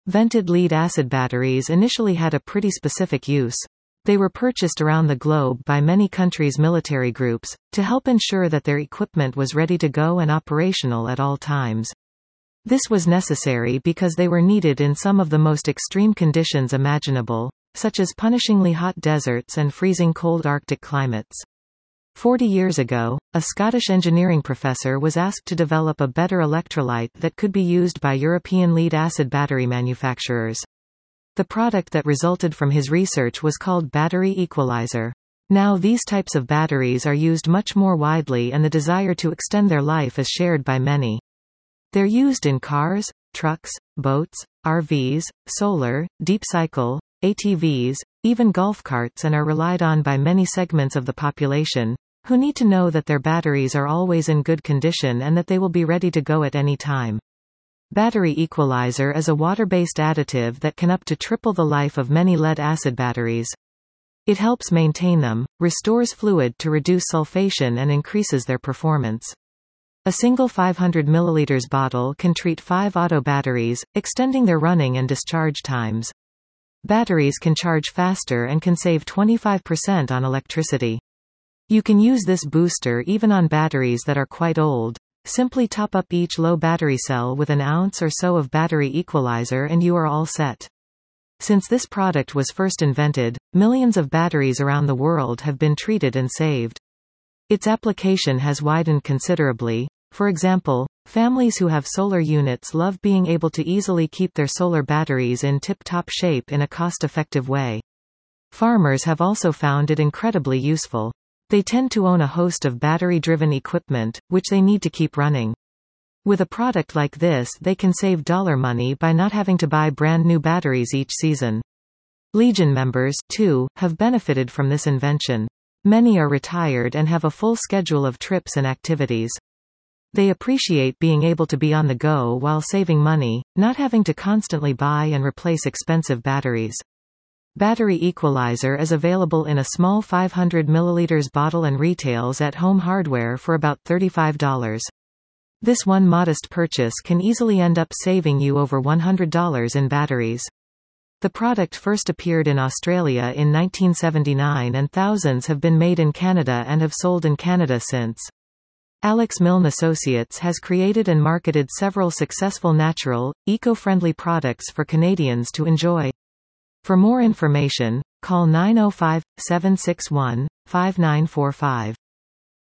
Vented lead-acid batteries initially had a pretty specific use. They were purchased around the globe by many countries' military groups, to help ensure that their equipment was ready to go and operational at all times. This was necessary because they were needed in some of the most extreme conditions imaginable, such as punishingly hot deserts and freezing cold Arctic climates. 40 years ago, a Scottish engineering professor was asked to develop a better electrolyte that could be used by European lead-acid battery manufacturers. The product that resulted from his research was called battery equalizer. Now these types of batteries are used much more widely, and the desire to extend their life is shared by many. They're used in cars, trucks, boats, RVs, solar, deep cycle, ATVs, even golf carts, and are relied on by many segments of the population, who need to know that their batteries are always in good condition and that they will be ready to go at any time. Battery equalizer is a water-based additive that can up to triple the life of many lead-acid batteries. It helps maintain them, restores fluid to reduce sulfation, and increases their performance. A single 500 ml bottle can treat 5 auto batteries, extending their running and discharge times. Batteries can charge faster and can save 25% on electricity. You can use this booster even on batteries that are quite old. Simply top up each low battery cell with an ounce or so of battery equalizer and you are all set. Since this product was first invented, millions of batteries around the world have been treated and saved. Its application has widened considerably. For example, families who have solar units love being able to easily keep their solar batteries in tip-top shape in a cost-effective way. Farmers have also found it incredibly useful. They tend to own a host of battery-driven equipment, which they need to keep running. With a product like this, they can save dollar money by not having to buy brand new batteries each season. Legion members, too, have benefited from this invention. Many are retired and have a full schedule of trips and activities. They appreciate being able to be on the go while saving money, not having to constantly buy and replace expensive batteries. Battery equalizer is available in a small 500 ml bottle and retails at Home Hardware for about $35. This one modest purchase can easily end up saving you over $100 in batteries. The product first appeared in Australia in 1979 and thousands have been made in Canada and have sold in Canada since. Alex Milne Associates has created and marketed several successful natural, eco-friendly products for Canadians to enjoy. For more information, call 905-761-5945.